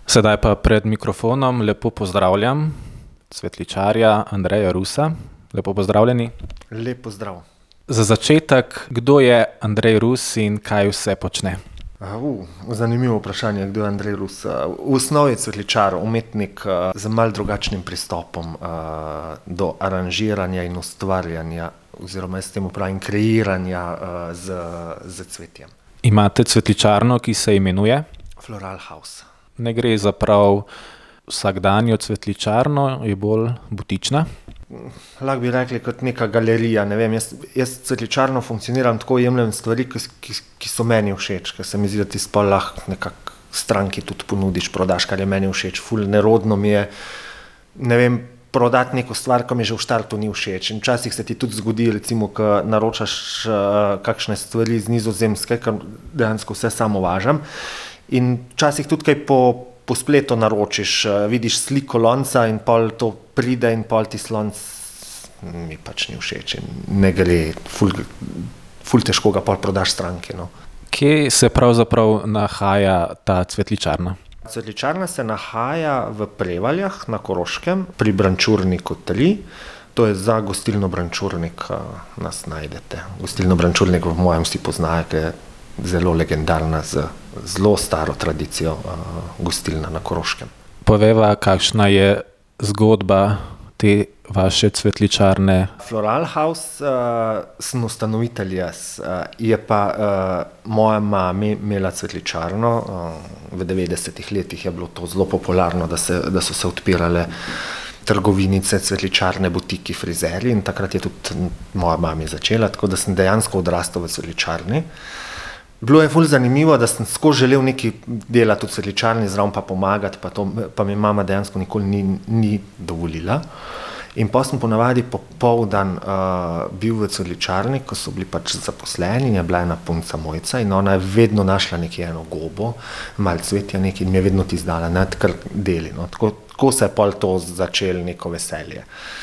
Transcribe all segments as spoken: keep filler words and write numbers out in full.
Sedaj pa pred mikrofonom lepo pozdravljam cvetličarja Andreja Rusa. Lepo pozdravljeni. Lep pozdrav. Za začetek, kdo je Andrej Rus in kaj vse počne? Uh, zanimivo vprašanje, kdo je Andrej Rus. V osnovi je cvetličar, umetnik z malo drugačnim pristopom uh, do aranžiranja in ustvarjanja, oziroma jaz temu pravim kreiranja uh, z, z cvetjem. Imate cvetličarno, ki se imenuje? Floral House. Ne gre za prav vsakdanjo cvetličarno, je bolj butična? Lahko bi rekli kot neka galerija, ne vem, jaz, jaz cvetličarno funkcioniram tako, jemljem stvari, ki, ki, ki so meni všeč, ker se mi zdi, da ti sploh lahko nekako stranki tudi ponudiš, prodaš, kar je meni všeč. Ful nerodno mi je, ne vem, prodati neko stvar, ko mi že v štartu ni všeč. In včasih se ti tudi zgodi, recimo, ko naročaš uh, kakšne stvari z Nizozemske, ker dejansko vse samo važam. In včasih tudi kaj po, po spletu naročiš, uh, vidiš sliko lonca in pol to pride in pol ti slonc mi pač ni všeč in ne gre, ful, ful težko ga pol prodaš stranki. No. Kje se pravzaprav nahaja ta cvetličarna? Cvetličarna se nahaja v Prevaljah na Koroškem, pri Brančurniku tri. To je za gostilno Brančurnik, nas najdete. Gostilno Brančurnik v mojem vsi poznajo, ker je zelo legendarna, z zelo staro tradicijo gostilna na Koroškem. Poveva, kakšna je zgodba te vaše cvetličarne? Floral House uh, sem ustanovitelj jaz. Uh, je pa uh, moja mama imela cvetličarno. Uh, v devetdesetih letih je bilo to zelo popularno, da, se, da so se odpirale trgovinice, cvetličarne, butiki, frizerji in takrat je tudi moja mama začela, tako da sem dejansko odrastel v cvetličarni. Bilo je ful zanimivo, da sem skozi želel nekaj delati v cvetličarni, zraven pa pomagati, pa, to, pa mi mama dejansko nikoli ni, ni dovolila. In pa sem ponavadi popoldan uh, bil v cvetličarni, ko so bili pač zaposleni in je bila ena punca Mojca in ona je vedno našla nekje eno gobo, malo cvetja nekaj in mi je vedno ti zdala, ne, kar deli. No. Tako, tako se je pol to začelo neko veselje.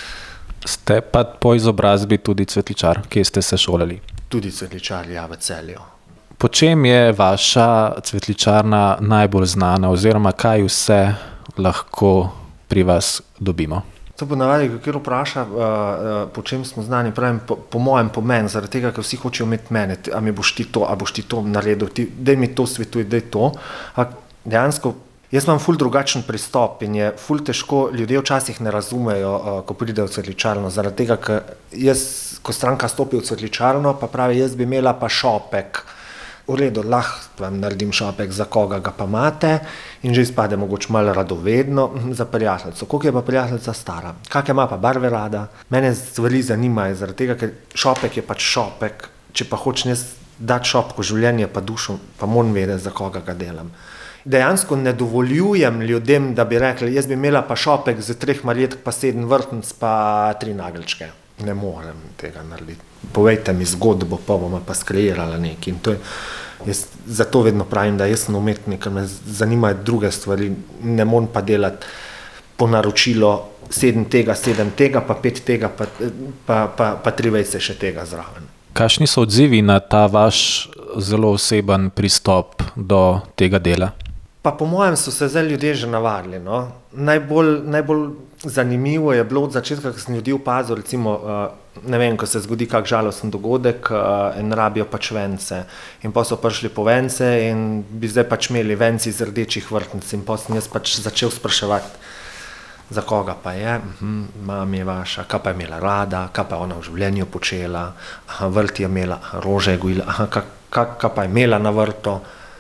Ste pa po izobrazbi tudi cvetličar, kje ste se šolali? Tudi cvetličar, ja, v Celju. Po čem je vaša cvetličarna najbolj znana oziroma kaj vse lahko pri vas dobimo? To ponavadi, kjer vpraša, uh, uh, po čem smo znani, pravim, po, po mojem pomen, zaradi tega, ker vsi hočejo imeti mene, a mi boš ti to, a boš ti to naredil, ti, daj mi to svetuj, daj to. A dejansko, jaz imam ful drugačen pristop in je ful težko, ljudje včasih ne razumejo, uh, ko pridejo v cvetličarno, zaradi tega, ker jaz, ko stranka stopi v cvetličarno, pa pravi, jaz bi imela pa šopek. V redu, lahko vam naredim šopek, za koga ga pa imate in že izpade mogoče malo radovedno za prijateljico. Koliko je pa prijateljica stara? Kakšne ima pa barve rada? Mene stvari zanimajo, zaradi tega, ker šopek je pač šopek. Če pa hočem jaz dati šopko življenje pa dušo, pa moram vedeti, za koga ga delam. Dejansko ne dovoljujem ljudem, da bi rekli, jaz bi imela pa šopek z treh marjetk, pa sedem vrtnic, pa tri nageljčke. Ne morem tega narediti. Povejte mi zgodbo, pa bomo pa skreirala nekaj. In to je, jaz zato vedno pravim, da jaz sem umetnik, ker me zanimajo druge stvari, ne morem pa delati po naročilo sedem tega, sedem tega, pa pet tega, pa, pa, pa, pa tri vejce še tega zraven. Kakšni so odzivi na ta vaš zelo oseben pristop do tega dela? Pa po mojem so se zdaj ljudje že navadili. No? Najbolj, najbolj zanimivo je bilo od začetka, ko sem ljudi opazil, recimo, uh, ne vem, ko se zgodi kak žalosten dogodek uh, in rabijo pač vence. In pa so prišli po vence in bi zdaj pač imeli venci iz rdečih vrtnic. In pa sem jaz pač začel spraševati, za koga pa je, mhm, mami je vaša, kaj pa je imela rada, kaj pa je ona v življenju počela, aha, vrt je imela, aha, rože je gojila, aha, kaj, kaj, kaj pa je imela na vrtu.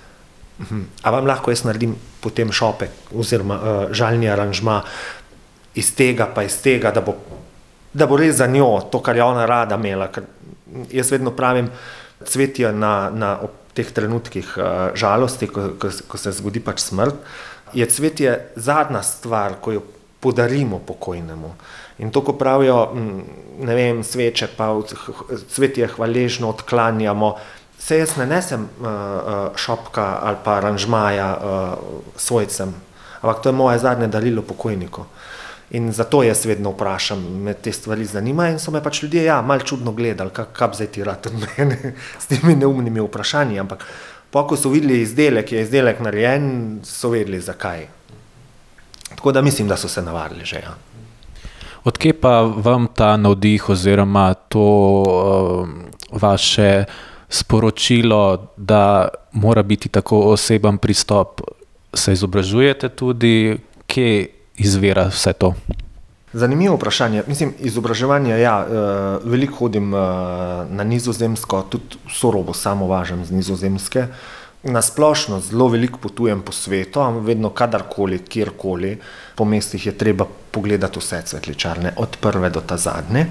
A vam lahko jaz naredim potem šopek oziroma uh, žalni aranžma iz tega pa iz tega, da bo, da bo res za njo to, kar je ona rada imela. Ker jaz vedno pravim, cvetje na, na ob teh trenutkih uh, žalosti, ko, ko, ko se zgodi pač smrt, je cvetje zadnja stvar, ko jo podarimo pokojnemu. In to, ko pravijo, ne vem, sveče pa cvetje hvaležno odklanjamo, se jaz ne nesem uh, uh, šopka ali pa aranžmaja uh, svojcem, ampak to je moje zadnje darilo pokojniku. In zato jaz vedno vprašam, me te stvari zanimajo in so me pač ljudje, ja, malo čudno gledali, kaj zdaj ti rad od mene s temi neumnimi vprašanji, ampak pa ko so videli izdelek, je izdelek narejen, so vedeli zakaj. Tako da mislim, da so se navadili že. Ja. Odkje pa vam ta navdih oziroma to uh, vaše sporočilo, da mora biti tako oseben pristop, se izobražujete tudi, kje izvira vse to? Zanimivo vprašanje. Mislim, izobraževanje, ja, veliko hodim na Nizozemsko, tudi vso robo samo važem z Nizozemske. Na splošno zelo veliko potujem po svetu, vedno kadarkoli, kjerkoli, po mestih je treba pogledati vse cvetličarne, od prve do ta zadnje,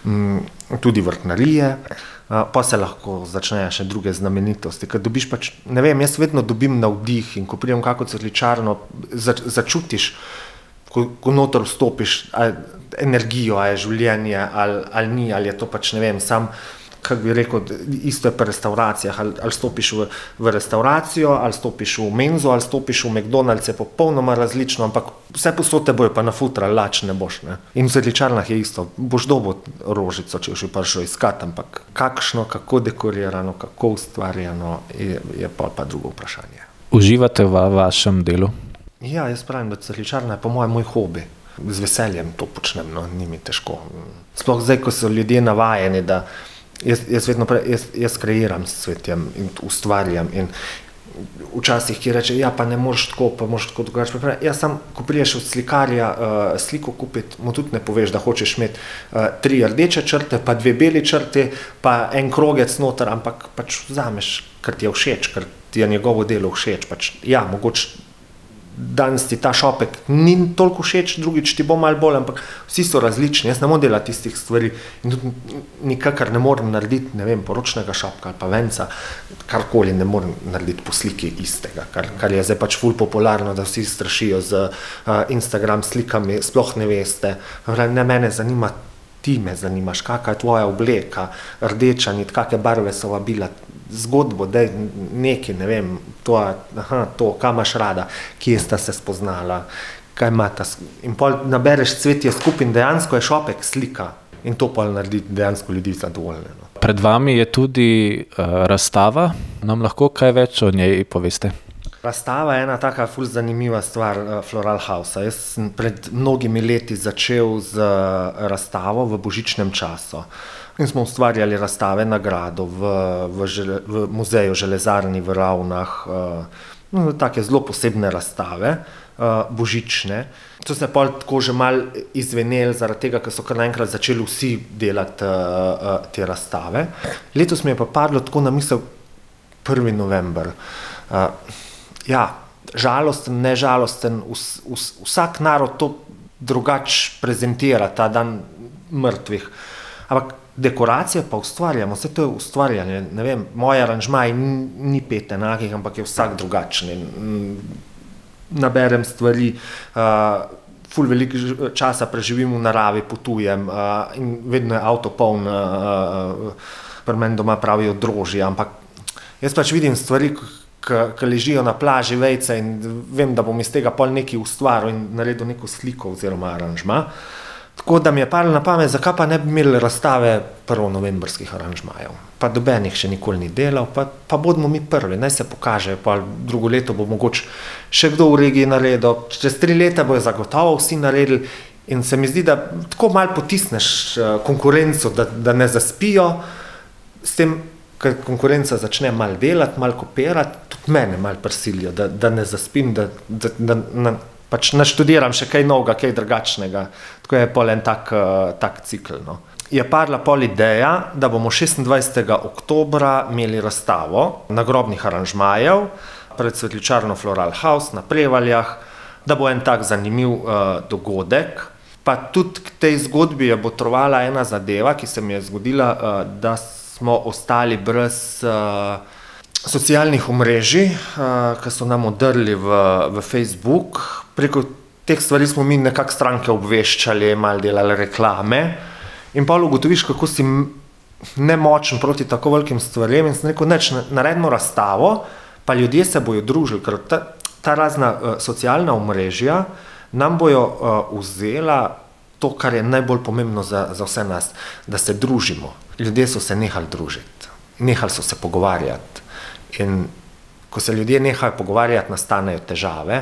tudi vrtnarije, pa se lahko začnejo še druge znamenitosti. Ker dobiš pač, ne vem, jaz vedno dobim navdih in ko pridem kako cvetličarno, začutiš, ko, ko noter vstopiš, ali energijo, ali je življenje, ali, ali ni, ali je to pač, ne vem, sam, kako bi rekel, isto je pri restauracijah, ali, ali stopiš v, v restauracijo, ali stopiš v menzo, ali stopiš v McDonald's, je popolnoma različno, ampak vse posod te bojo pa nafutrali, lač ne boš. Ne? In v cvetličarnah je isto, boš dobil rožico, če boš jo prišel iskat, ampak kakšno, kako dekorirano, kako ustvarjeno, je, je pa, pa drugo vprašanje. Uživate v vašem delu? Ja, jaz pravim, da cvetličarna je po mojem moj hobi. Z veseljem to počnem, no, ni mi težko. Sploh zdaj, ko so ljudje navajeni, da Jaz, jaz vedno pre, jaz, jaz kreiram s cvetjem in ustvarjam in včasih ki reče, ja pa ne moreš tako, pa moraš tako drugače. Jaz sam, ko priješ od slikarja uh, sliko kupiti, mu tudi ne poveš, da hočeš imeti uh, tri rdeče črte, pa dve beli črti, pa en krogec noter, ampak pač vzameš, ker ti je všeč, ker ti je njegovo delo všeč. Pač, ja, mogoče danes ti ta šopek ni toliko všeč, drugič ti bo malo bolj, ampak vsi so različni. Jaz ne morem delati tistih stvari in tudi nikakor ne morem narediti, ne vem, poročnega šopka ali pa venca, karkoli ne morem narediti po sliki istega, kar, kar je zdaj pač ful popularno, da vsi strašijo z uh, Instagram slikami, sploh ne veste. Ne, mene zanima, ti me zanimaš, kakva je tvoja obleka, rdeča nit, kakve barve so vabila, zgodbo, da je nekaj, ne vem, to, aha, to, kaj imaš rada, kje sta se spoznala, kaj imata. In pol nabereš cvetje skupaj in dejansko je šopek slika in to pol naredi dejansko ljudi zadovoljne. No. Pred vami je tudi uh, razstava, nam lahko kaj več o njej poveste? Razstava je ena taka ful zanimiva stvar uh, Floral Housea. Jaz sem pred mnogimi leti začel z uh, razstavo v božičnem času. In smo ustvarjali razstave na gradu v, v, žele, v muzeju železarni v Ravnah, uh, no, take zelo posebne razstave, uh, božične. To se je pol tako že malo izvenelo, zaradi tega, ker so kar naenkrat začeli vsi delati uh, uh, te razstave. Letos mi je pa padlo tako na misel prvi november. Uh, ja, žalosten, nežalosten, vs, vs, vsak narod to drugače prezentira, ta dan mrtvih. Ampak dekoracije pa ustvarjamo, vse to je ustvarjanje, ne vem, moj aranžmaj ni pet enakih, ampak je vsak drugačen. Naberem stvari, uh, ful veliko časa preživim v naravi, potujem uh, in vedno je avto poln, uh, pri meni doma pravijo drožje, ampak jaz pač vidim stvari, ki ležijo na plaži, vejce in vem, da bom iz tega pol nekaj ustvaril in naredil neko sliko oziroma aranžma. Tako da mi je padlo na pamet, zakaj pa ne bi imeli razstave prvonovembrskih aranžmajev. Pa dobenih še nikoli ni delal, pa, pa bodimo mi prvi, naj se pokaže, pa drugo leto bo mogoče še kdo v regiji naredil, čez tri leta bojo zagotovo vsi naredili in se mi zdi, da tako malo potisneš konkurenco, da, da ne zaspijo, s tem, ker konkurenca začne malo delati, malo kopirati, tudi mene malo prisilijo, da, da ne zaspim, da, da, da, da pač naštudiram še kaj novega, kaj drugačnega. Tako je pol en tak, tak cikl. No. Je padla pol ideja, da bomo šestindvajsetega oktobra imeli razstavo nagrobnih aranžmajev pred cvetličarno Floral House na Prevaljah, da bo en tak zanimiv uh, dogodek. Pa tudi k tej zgodbi je botrovala ena zadeva, ki se mi je zgodila, uh, da smo ostali brez uh, socialnih omrežij, uh, ki so nam odrli v, v Facebook. Preko teh stvari smo mi nekako stranke obveščali, malo delali reklame in pa ugotoviš, kako si nemočen proti tako velikim stvarem in sem rekel, neč, naredimo razstavo, pa ljudje se bojo družili, ker ta, ta razna uh, socialna omrežja nam bojo uh, vzela to, kar je najbolj pomembno za, za vse nas, da se družimo. Ljudje so se nehali družiti, nehali so se pogovarjati in ko se ljudje nehajo pogovarjati, nastanejo težave.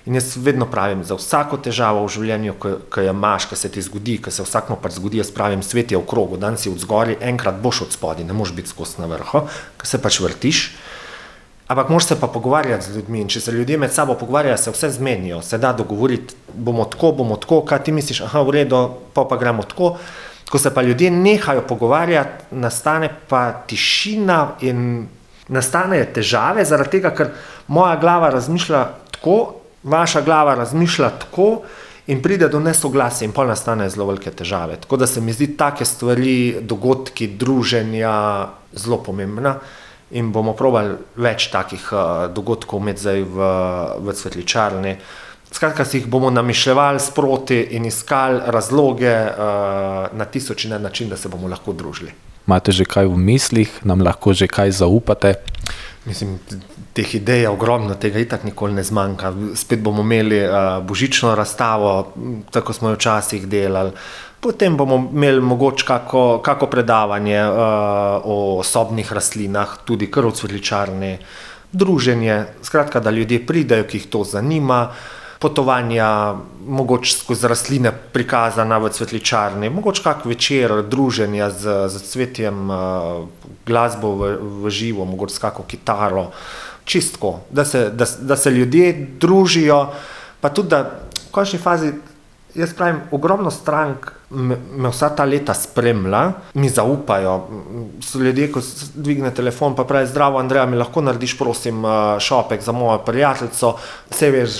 In jaz vedno pravim, za vsako težavo v življenju, ki jo imaš, ki se ti zgodi, ki se vsakmo pač zgodi, jaz pravim, svet je v krogu, dan si od zgori, enkrat boš od spodaj, ne moreš biti skozi na vrhu, ker se pač vrtiš. Ampak moraš se pa pogovarjati z ljudmi in če se ljudje med sabo pogovarjajo, se vse zmenijo, se da dogovoriti, bomo tako, bomo tako, kaj ti misliš, aha, v redu, pa pa gremo tako. Ko se pa ljudje nehajo pogovarjati, nastane pa tišina in nastanejo težave, zaradi tega, ker moja glava razmišlja tako, vaša glava razmišlja tako in pride do nesoglasja in pol nastane zelo velike težave. Tako da se mi zdi take stvari, dogodki, druženja zelo pomembna in bomo probali več takih uh, dogodkov imeti zdaj v, v cvetličarni. Skratka, si jih bomo namišljevali sproti in iskali razloge uh, na tisoč in en način, da se bomo lahko družili. Imate že kaj v mislih, nam lahko že kaj zaupate? Mislim, teh idej je ogromno, tega itak nikoli ne zmanjka. Spet bomo imeli uh, božično razstavo, tako smo jo včasih delali. Potem bomo imeli mogoče kako, kako predavanje uh, o sobnih rastlinah, tudi kar v cvetličarni, druženje, skratka, da ljudje pridejo, ki jih to zanima, potovanja, mogoče skozi rastline prikazana v cvetličarni, mogoče kak večer druženja z, z cvetjem, uh, glasbo v, v živo, mogoče s kako kitaro, čistko, da se, da, da se ljudje družijo, pa tudi, da v končni fazi, jaz pravim, ogromno strank me, me vsa ta leta spremlja, mi zaupajo, so ljudje, ko dvigne telefon, pa pravi, zdravo Andreja, mi lahko narediš prosim šopek za mojo prijateljico, saj veš,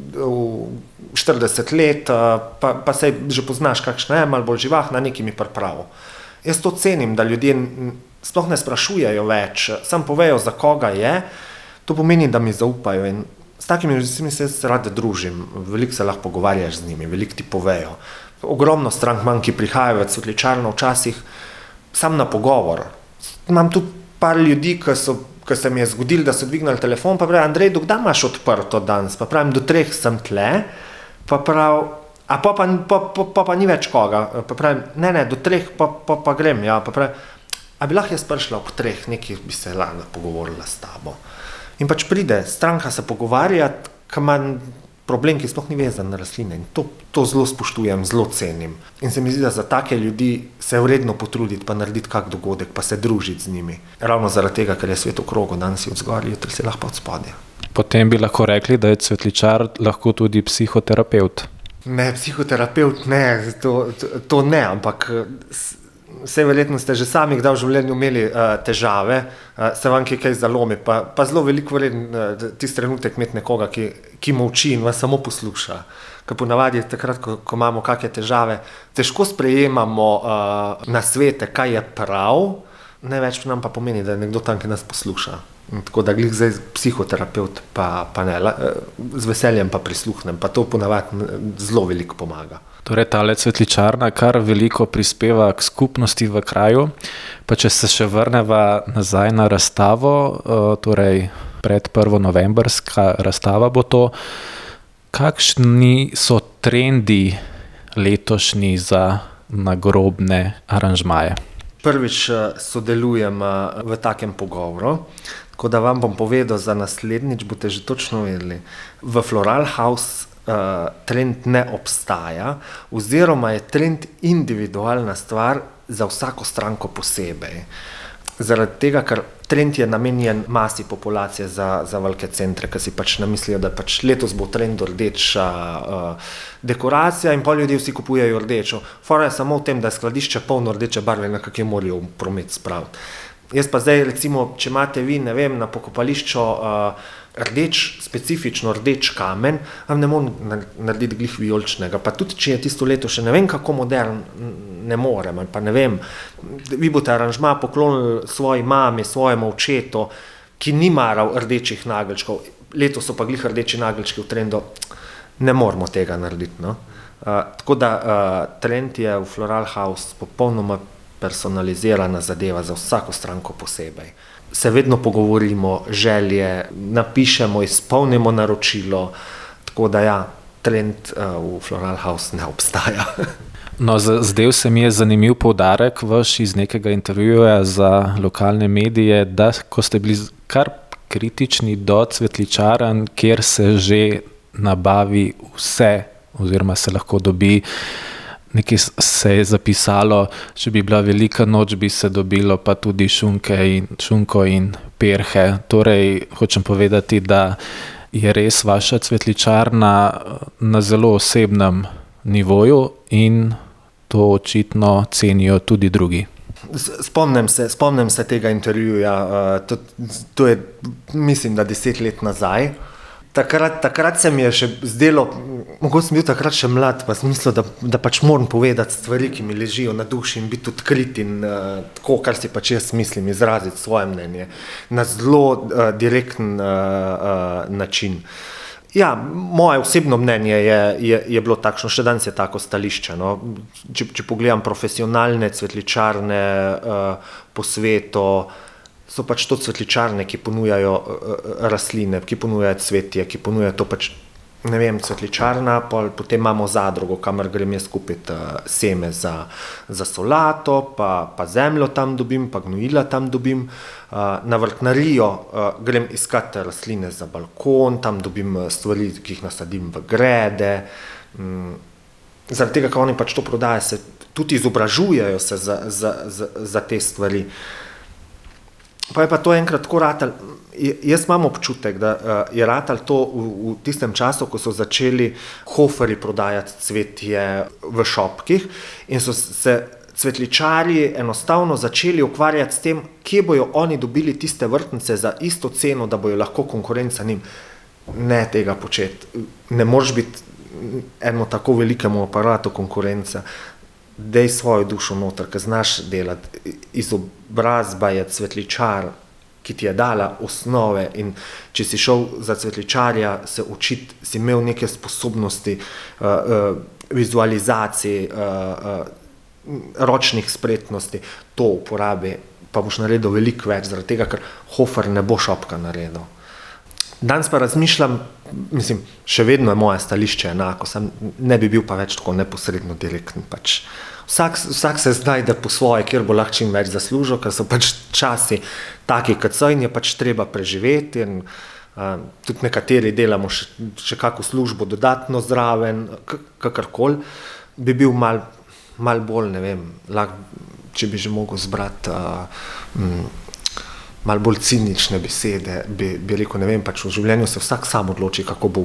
v štirideset let, pa, pa saj že poznaš kakšna je, malo bolj živahna, nekaj mi pripravo. Jaz to cenim, da ljudje sploh ne sprašujejo več, sam povejo, za koga je, to pomeni, da mi zaupajo in s takimi ljudmi se jaz rad družim, veliko se lahko pogovarjaš z njimi, veliko ti povejo. Ogromno strank manj, ki prihajajo v cvetličarno včasih sam na pogovor. Imam tudi par ljudi, ki, so, ki se mi je zgodilo, da so dvignili telefon, pa pravi, Andrej, dokdaj imaš odprto danes? Pa pravim, do treh sem tle, pa pravi, a pa pa, pa, pa, pa, pa ni več koga. Pa pravim, ne, ne, do treh pa, pa, pa grem, ja. Pa pravi, a bi lahko jaz prišla ob treh, nekaj bi se lana pogovorila s tabo. In pač pride, stranka se pogovarjati, ki ima problem, ki sploh ni vezan na rastline. In to, to zelo spoštujem, zelo cenim. In se mi zdi, da za take ljudi se je vredno potruditi, pa narediti kak dogodek, pa se družiti z njimi. Ravno zaradi tega, ker je svet v krogu, danes si od zgoraj, jutri si lahko od spodaj. Potem bi lahko rekli, da je cvetličar lahko tudi psihoterapeut. Ne, psihoterapeut ne, to, to, to ne, ampak vse verjetno ste že sami kdaj v življenju imeli uh, težave, uh, se vam kaj zalomi, pa, pa zelo veliko vreden uh, tisti trenutek imeti nekoga, ki, ki molči in vas samo posluša. Ker ponavadi takrat, ko, ko imamo kakšne težave, težko sprejemamo uh, nasvete, kaj je prav, največ nam pa pomeni, da je nekdo tam, ki nas posluša. In tako da glih zdaj psihoterapeut pa, pa ne, z veseljem pa prisluhnem, pa to ponavadi zelo veliko pomaga. Torej, tale cvetličarna kar veliko prispeva k skupnosti v kraju, pa če se še vrneva nazaj na razstavo, torej pred prvo novembrska razstava bo to, kakšni so trendi letošnji za nagrobne aranžmaje? Prvič sodelujem v takem pogovoru, tako da vam bom povedal za naslednjič, boste že točno vedeli. V Floral House uh, trend ne obstaja, oziroma je trend individualna stvar za vsako stranko posebej. Zaradi tega, ker trend je namenjen masi populacije za, za velike centre, ki si pač namislijo, da pač letos bo trend rdeča uh, dekoracija in pa ljudje vsi kupujejo rdečo. Fora je samo v tem, da je skladišče polno rdeče barve, na kakje morajo v promet spraviti. Jaz pa zdaj, recimo, če imate vi, ne vem, na pokopališču uh, rdeč, specifično rdeč kamen, vam ne morem narediti glih vijoličnega, pa tudi, če je tisto leto še ne vem, kako modern, ne morem, ali pa ne vem, vi boste aranžma poklonili svoji mami, svojemu očetu, ki ni maral rdečih nageljčkov, leto so pa glih rdeči nageljčki v trendu, ne moramo tega narediti, no. Uh, tako da uh, trend je v Floral House popolnoma personalizirana zadeva za vsako stranko posebej. Se vedno pogovorimo, želje, napišemo, izpolnimo naročilo, tako da ja, trend uh, v Floral House ne obstaja. No, zdaj se mi je zanimiv poudarek vaš iz nekega intervjuja za lokalne medije, da ko ste bili kar kritični do cvetličarn, kjer se že nabavi vse, oziroma se lahko dobi. Nekaj se je zapisalo, če bi bila velika noč, bi se dobilo pa tudi šunke in, šunko in perhe. Torej, hočem povedati, da je res vaša cvetličarna na zelo osebnem nivoju in to očitno cenijo tudi drugi. Spomnim se, spomnim se tega intervjuja, to, to je, mislim, da deset let nazaj. Takrat, takrat se mi je še zdelo, mogoče sem bil takrat še mlad, pa sem mislil, da, da pač moram povedati stvari, ki mi ležijo na duši in biti odkrit in uh, tako, kar si pač jaz mislim, izraziti svoje mnenje na zelo uh, direkten uh, uh, način. Ja, moje osebno mnenje je, je, je bilo takšno, še danes je tako stališče. No? Če, če pogledam profesionalne cvetličarne uh, po svetu, so pač to cvetličarne, ki ponujajo uh, rastline, ki ponujajo cvetje, ki ponujajo to pač, ne vem, cvetličarna, potem imamo zadrugo, kamor grem jaz kupiti uh, seme za, za solato, pa, pa zemljo tam dobim, pa gnojila tam dobim. Uh, na vrtnarijo uh, grem iskati rastline za balkon, tam dobim stvari, ki jih nasadim v grede. Um, zaradi tega, ker oni pač to prodajajo, se tudi izobražujejo se za, za, za, za te stvari. Pa je pa to enkrat tako ratal, jaz imam občutek, da je ratal to v, v tistem času, ko so začeli Hoferji prodajati cvetje v šopkih in so se cvetličarji enostavno začeli ukvarjati s tem, kje bojo oni dobili tiste vrtnice za isto ceno, da bojo lahko konkurenca njim. Ne tega početi, ne moreš biti eno tako velikemu aparatu konkurenca. Dej svojo dušo noter, ker znaš delati. Izobrazba je cvetličar, ki ti je dala osnove in če si šel za cvetličarja se učiti, si imel neke sposobnosti uh, uh, vizualizacij, uh, uh, ročnih spretnosti, to uporabi, pa boš naredil veliko več, zaradi tega, ker Hofer ne bo šopka naredil. Danes pa razmišljam, mislim, še vedno je moje stališče enako, sam ne bi bil pa več tako neposredno direkten. Pač. Vsak, vsak se znajde po svoje, kjer bo lahko čim več zaslužil, ker so pač časi taki, kot so in je pač treba preživeti. In, uh, tudi nekateri delamo še, še kakšno službo dodatno zraven, kakorkoli. Bi bil mal, mal bolj, ne vem, lahko, če bi že mogel zbrati uh, m, malo bolj cinične besede, bi, bi rekel, ne vem, pač v življenju se vsak sam odloči, kako bo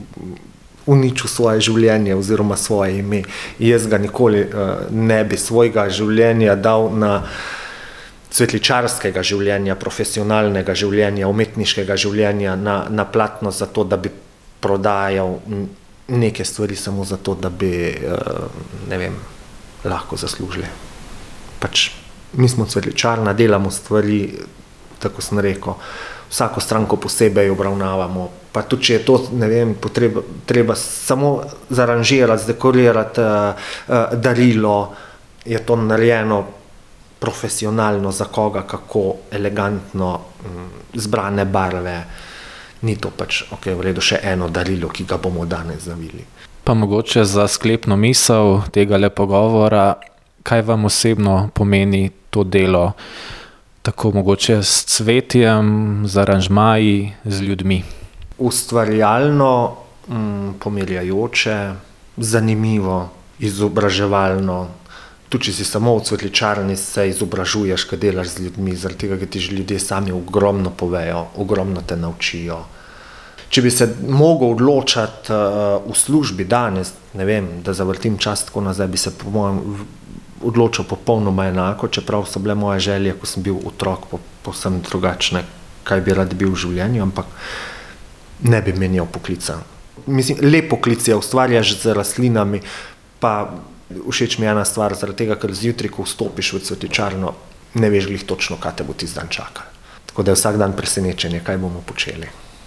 uničil svoje življenje oziroma svoje ime. Jaz ga nikoli uh, ne bi svojega življenja dal na cvetličarskega življenja, profesionalnega življenja, umetniškega življenja, na, na platno za to, da bi prodajal neke stvari samo zato, da bi, uh, ne vem, lahko zaslužili. Pač mi smo cvetličarna, delamo stvari, tako sem rekel, vsako stranko posebej obravnavamo, pa tudi, če je to, ne vem, potreba, treba samo zaranžirati, zdekorirati uh, uh, darilo, je to narejeno profesionalno za koga, kako elegantno, um, zbrane barve, ni to pač, ok, v redu, še eno darilo, ki ga bomo danes zavili. Pa mogoče za sklepno misel tega le pogovora, kaj vam osebno pomeni to delo, tako mogoče s cvetjem, z aranžmaji, z ljudmi? Ustvarjalno, mm, pomirjajoče, zanimivo, izobraževalno. Tudi če si samo v cvetličarni, se izobražuješ, ko delaš z ljudmi, zaradi tega, ker ti ljudje sami ogromno povejo, ogromno te naučijo. Če bi se mogel odločati uh, v službi danes, ne vem, da zavrtim čas tako nazaj, bi se po mojem odločil popolnoma enako, čeprav so bile moje želje, ko sem bil otrok, po, povsem drugačne, kaj bi rad bil v življenju, ampak ne bi menjal poklica. Mislim, lep poklic je, ustvarjaš z rastlinami, pa všeč mi je ena stvar, zaradi tega, ker zjutraj, ko vstopiš v cvetličarno, ne veš glih točno, kaj te bo tisti dan čakal. Tako da je vsak dan presenečenje, kaj bomo počeli.